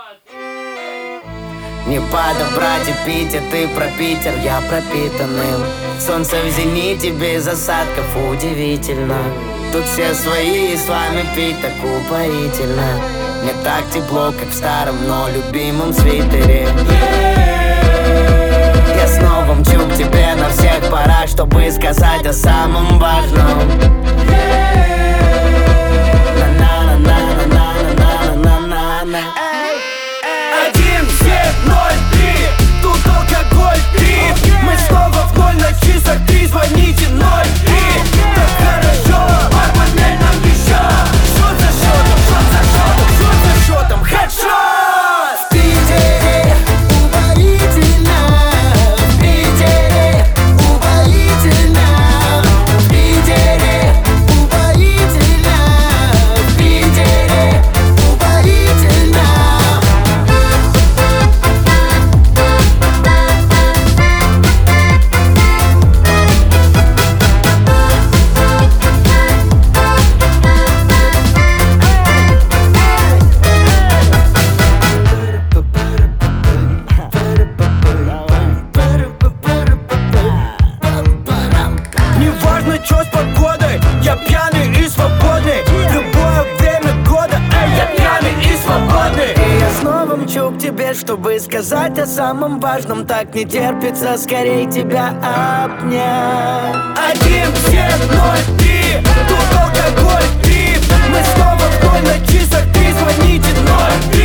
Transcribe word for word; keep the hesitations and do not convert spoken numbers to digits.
Не подобрать и пить, а ты про Питер, я пропитанным. Солнце в зените без осадков, удивительно. Тут все свои, и с вами пить так упоительно. Мне так тепло, как в старом, но любимом свитере. Я снова мчу к тебе на всех парах, чтобы сказать о самом важном. На-на-на-на-на-на-на-на-на-на. Один, семь, ноль, три, тут алкоголь, три. Мы снова в ноль на часах, три, звоните ноль три. Так хорошо, бармен нам еще. Счет за счетом, счет за счетом, счет за счетом, хедшот. В Питере упоительно, в Питере упоительно, в Питере упоительно, в Питере упоительно. Неважно, чё с погодой, я пьяный и свободный. В любое время года, эй, я пьяный и свободный. И я снова мчу к тебе, чтобы сказать о самом важном. Так не терпится скорей тебя обнять. Один, семь, ноль, три, тут алкоголь, три. Мы снова в ноль на часах, три, звоните ноль три.